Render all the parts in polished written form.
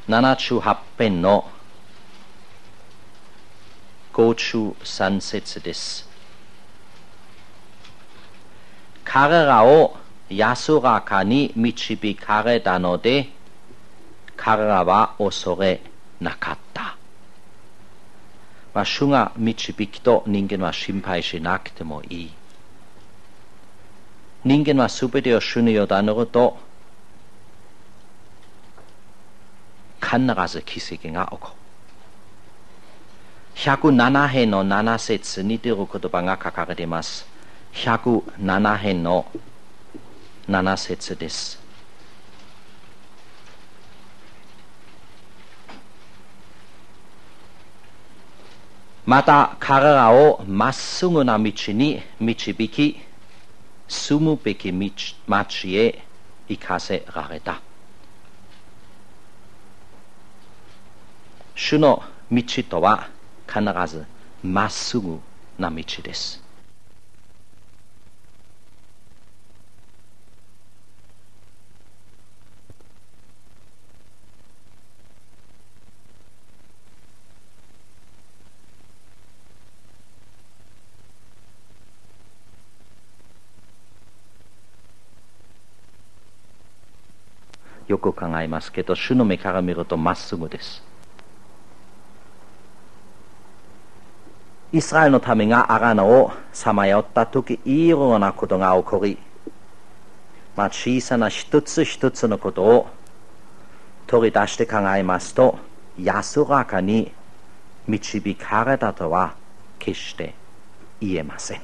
78編の5中3節です。彼らを安らかに導かれたので、彼らは恐れなかった。主が導きと人間は心配しなくてもいい。人間はすべてを主に委ねると、必ず奇跡が起こる。107編の7節に似ている言葉が書かれています。107編の7節です。また彼らをまっすぐな道に導き、住むべき町へ行かせられた。主の道とは必ずまっすぐな道です。よく考えますけど、主の目から見るとまっすぐです。イスラエルの民が荒野をさまよったとき、いろんなことが起こり、小さな一つ一つのことを取り出して考えますと、安らかに導かれたとは決して言えません。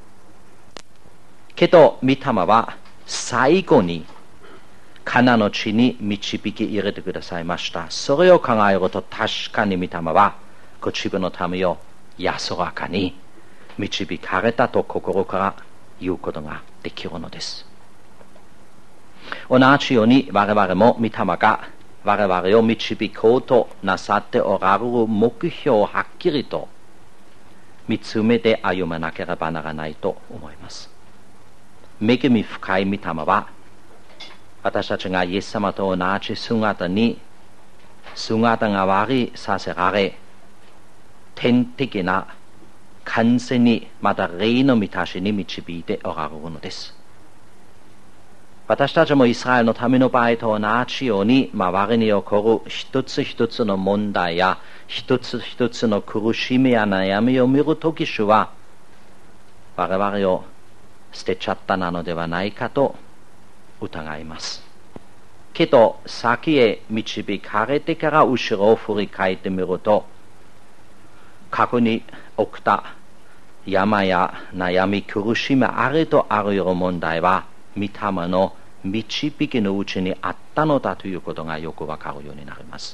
けど、御霊は最後にカナンの地に導き入れてくださいました。それを考えると、確かに御霊はご自分の民を安らかに導かれたと心から言うことができるのです。同じように我々も御霊が我々を導こうとなさっておられる目標をはっきりと見つめて歩まなければならないと思います。恵み深い御霊は、私たちがイエス様と同じ姿に姿変わりさせられ、天的な完全にまた霊の満たしに導いておられるのです。私たちもイスラエルの民の場合と同じように、周りに起こる一つ一つの問題や一つ一つの苦しみや悩みを見るとき、主は我々を捨てちゃったなのではないかと疑います。けど先へ導かれてから後ろを振り返ってみると、過去に起きた病や悩み苦しみあれとあらゆる問題は御霊の導きのうちにあったのだということがよくわかるようになります。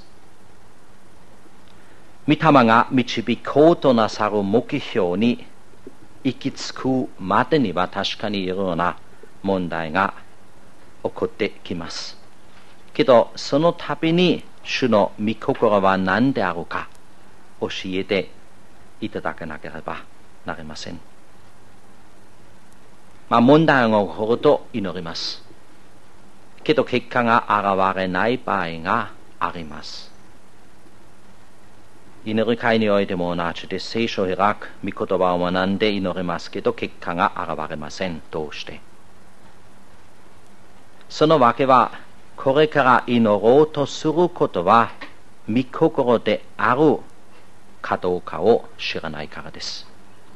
御霊が導こうとなさる目標に行き着くまでには、確かにいろいろな問題が起こってきます。けどその度に主の御心は何であるか教えていただかなければなりません。問題が起こると祈ります。けど結果が現れない場合があります。祈り会においても同じで、聖書を開く、御言葉を学んで祈りますけど結果が現れません。どうして？そのわけは、これから祈ろうとすることは御心であるかどうかを知らないからです。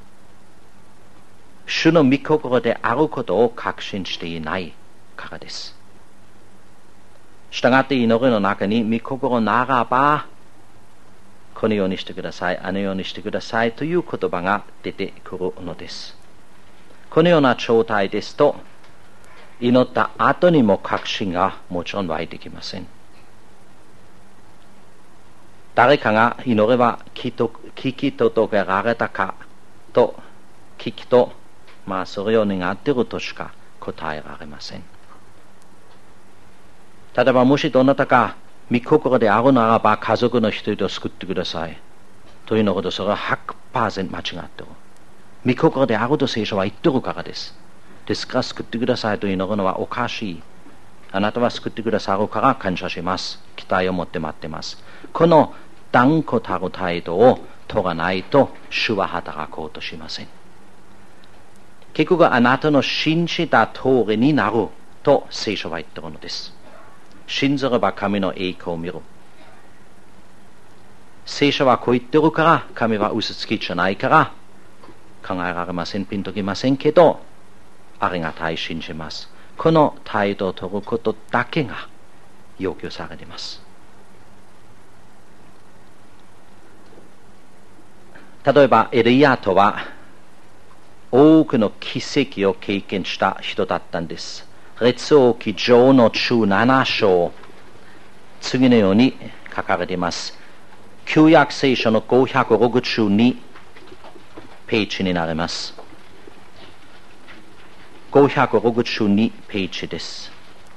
主の御心であることを確信していないからです。したがって祈りの中に、御心ならばこのようにしてください、あのようにしてくださいという言葉が出てくるのです。このような状態ですと、祈った後にも確信がもちろん湧いてきません。誰かが祈れば聞き届けられたかと聞くと、それを願っているとしか答えられません。例えば、もしどなたか御心であるならば家族の一人を救ってくださいというのこと、それは 100% 間違っている。御心であると聖書は言ってるからです。ですから救ってくださいというのはおかしいあなたは救ってくださるから感謝します。期待を持って待ってます。この断固たる態度を取らないと主は働こうとしません。結局あなたの信じた通りになると聖書は言っているのです。信ずれば神の栄光を見る。聖書はこう言ってるから神は嘘つきじゃないから考えられません、ピンときませんけど、ありがたい信じます。この態度を取ることだけが要求されています。例えばエリヤとは多くの奇跡を経験した人だったんです。列王記上の17章、次のように書かれています。旧約聖書の562ページになります。562ページです。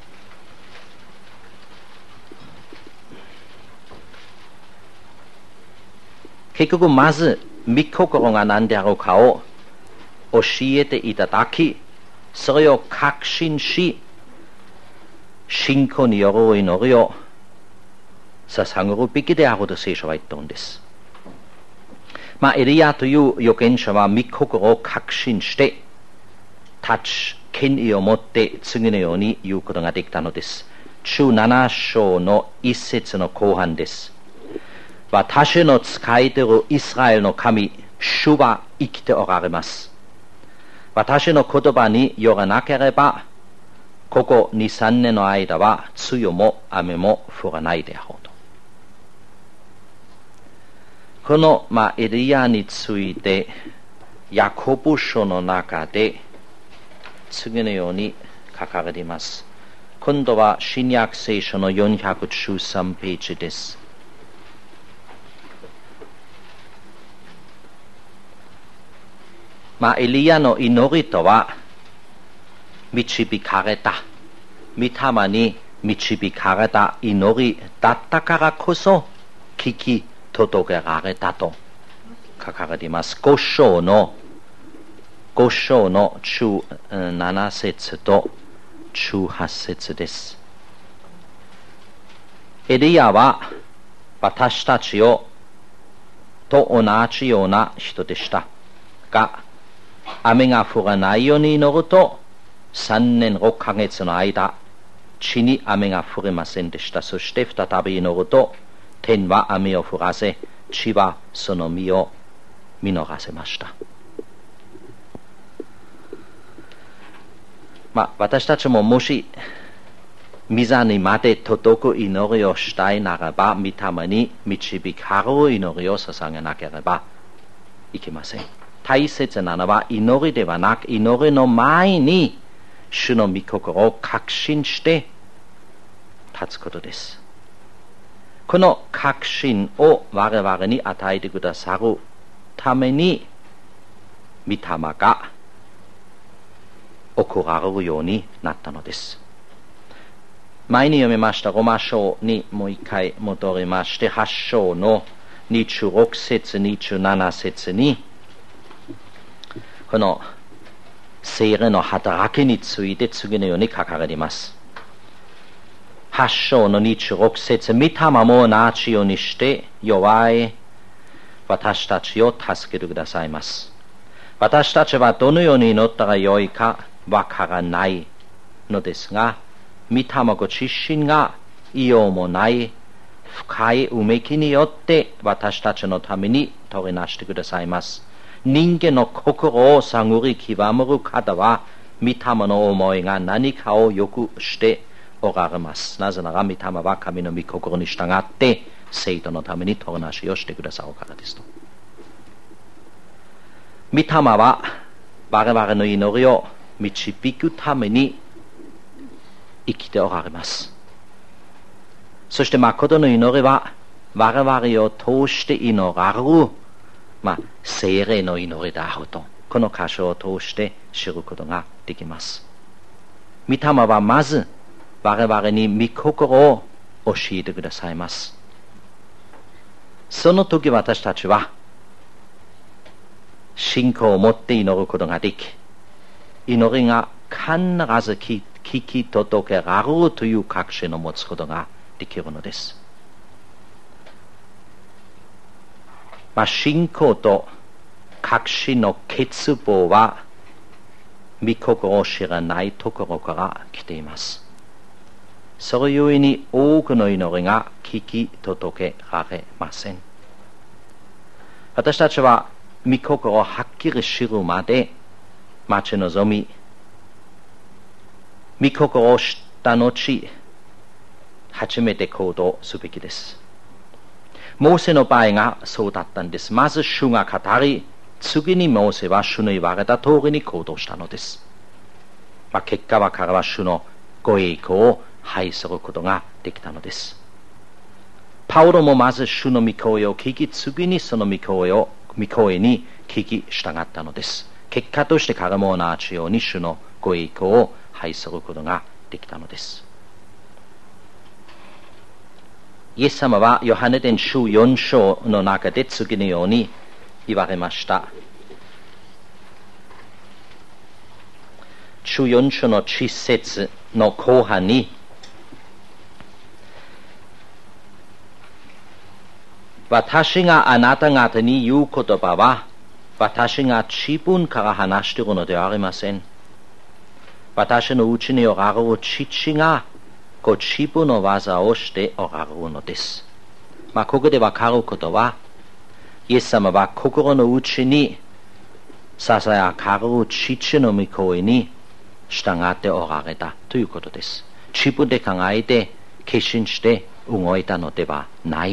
結局まず御心が何であるかを教えていただき、それを確信し、信仰による祈りを捧げるべきであると聖書は言っているんです。エリヤという預言者は御心を確信して立ち権威を持って次のように言うことができたのです。17章の一節の後半です。私の仕えているイスラエルの神、主は生きておられます。私の言葉によらなければ、ここ 2,3 年の間は梅雨も雨も降らないであろうと。この、エリヤについてヤコブ書の中で次のように書かれています。今度は新約聖書の413ページです。エリヤの祈りとは導かれた、御霊に導かれた祈りだったからこそ聞き届けられたと書かれています。5章の17節と18節です。エリヤは私たちと同じような人でしたが、雨が降らないように祈ると3年6ヶ月の間地に雨が降りませんでした。そして再び祈ると天は雨を降らせ、地はその実を実らせました。私たちももし御座にまで届く祈りをしたいならば、御霊に導かれる祈りを捧げなければいけません。大切なのは祈りではなく、祈りの前に主の御心を確信して立つことです。この確信を我々に与えてくださるために御霊が送られるようになったのです。前に読みましたロマ書にもう一回戻りまして、8章の26節27節にこの聖霊の働きについて次のように書かれています。8章の26節、御霊も同じようにして弱い私たちを助けてくださいます。私たちはどのように祈ったらよいかわからないのですが、御霊ご自身がいようもない深いうめきによって私たちのために取りなしてくださいます。人間の心を探り極める方は御霊の思いが何かをよくしておられます。なぜなら御霊は神の御心に従って生徒のために取りなしをしてくださるからですと。御霊は我々の祈りを導くために生きておられます。そして誠の祈りは我々を通して祈られる、聖霊の祈りであると、この箇所を通して知ることができます。御霊はまず我々に御心を教えてくださいます。その時私たちは信仰を持って祈ることができ、祈りが必ず聞聞き届けられるという確信を持つことができるのです。信仰と確信の欠乏は御心を知らないところから来ています。それゆえに多くの祈りが聞き届けられません。私たちは御心をはっきり知るまで待ち望み、御心を知った後、初めて行動すべきです。モーセの場合がそうだったんです。まず主が語り、次にモーセは主の言われた通りに行動したのです。結果は彼は主のご栄光を拝することができたのです。パウロもまず主の御声を聞き、次にその御声に聞き従ったのです。結果として彼も同じように主のご栄光を拝することができたのです。イエス様はヨハネ伝書4章の中で次のように言われました。書4章の10節の後半に、私があなた方に言う言葉は、私が自分から話しているのではありません。私のうちにおられる父がご自分の技をしておられるのです。ここでわかることは、イエス様は心の内にささやかれる父の御声に従っておられたということです。自分で考えて決心して動いたのではない。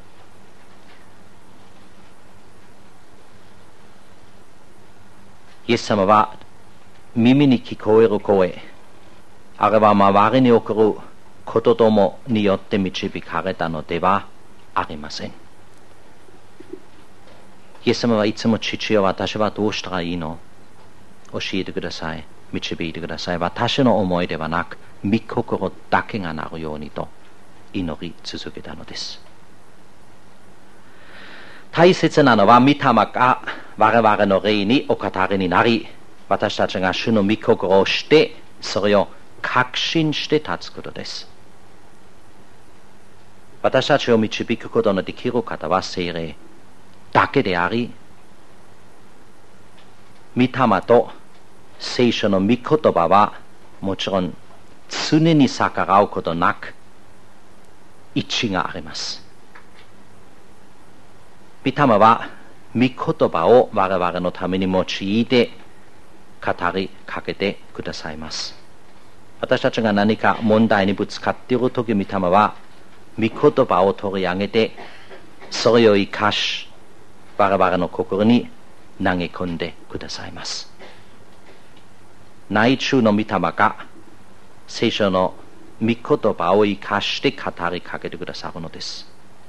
イエス様は耳に聞こえる声、あれは周りに起こることどもによって導かれたのではありません。イエス様はいつも父よ、私はどうしたらいいの？教えてください。導いてください。私の思いではなく、御心だけがなるようにと祈り続けたのです。大切なのは、御霊が我々の霊にお語りになり、私たちが主の御心をして、それを確信して立つことです。私たちを導くことのできる方は聖霊だけであり、御霊と聖書の御言葉はもちろん常に逆らうことなく一致があります。御霊は御言葉を我々のために用いて語りかけてくださいます。私たちが何か問題にぶつかっているとき、御霊は御言葉を取り上げて、それを生かし我々の心に投げ込んでくださいます。内中の御霊が聖書の御言葉を生かして語りかけてくださるのです。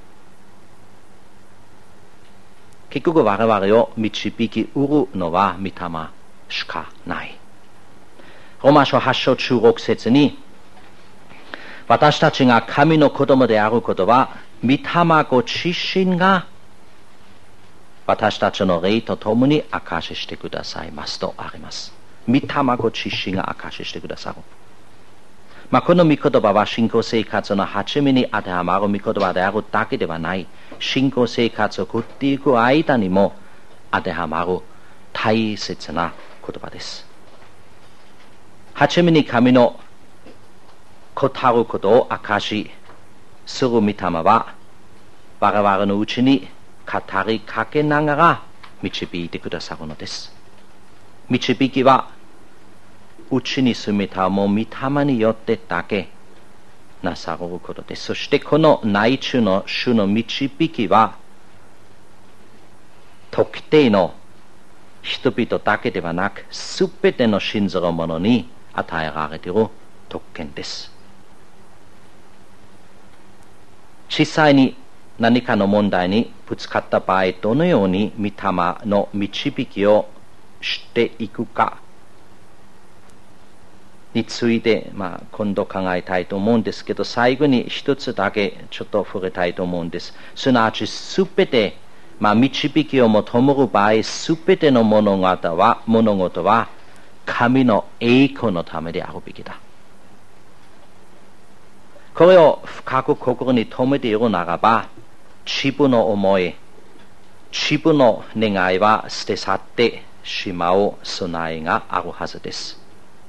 結局我々を導きうるのは御霊しかない。ローマ書8章16節に、私たちが神の子供であることは御霊ご自身が私たちの霊とともに証ししてくださいますとあります。御霊ご自身が証ししてくださる。この御言葉は信仰生活の初めに当てはまる御言葉であるだけではない。信仰生活を送っていく間にも当てはまる大切な言葉です。初めに神の子たることを証しする御霊は我々のうちに語りかけながら導いてくださるのです。導きはうちに住めたもう御霊によってだけなさることです。そしてこの内中の主の導きは特定の人々だけではなく、すべての信ずる者に与えられている特権です。実際に何かの問題にぶつかった場合、どのように御霊の導きをしていくかについて、今度考えたいと思うんですけど、最後に一つだけちょっと触れたいと思うんです。すなわちすべて、導きを求める場合、すべての物事は神の栄光のためであるべきだ。 これを深く心に留めているならば、自分の思い、自分の願いは捨て去ってしまう備えがあるはずです。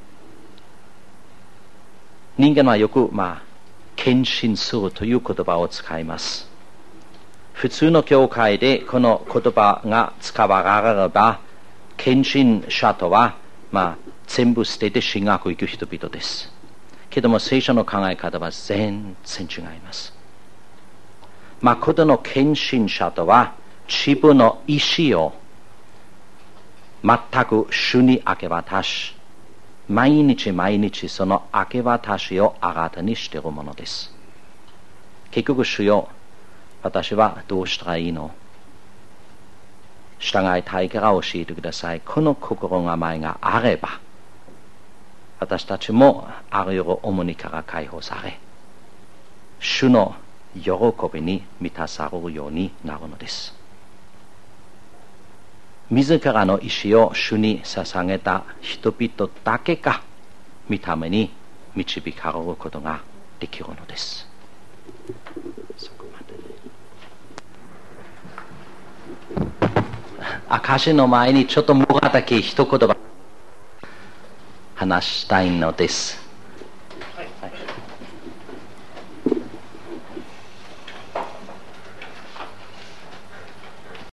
人間はよく、献身するという言葉を使います。普通の教会でこの言葉が使われれば、献身者とは、全部捨てて進学行く人々です。けども聖書の考え方は全然違います。誠の献身者とは、自分の意志を全く主に明け渡し、毎日毎日その明け渡しを新たにしているものです。結局主よ、私はどうしたらいいの？従いたいから教えてください。この心構えがあれば、私たちもあらゆる重荷から解放され、主の喜びに満たされるようになるのです。自らの意志を主に捧げた人々だけが御霊に導かれることができるのです。そこまで。証の前にちょっともがだけ一言話したいのです。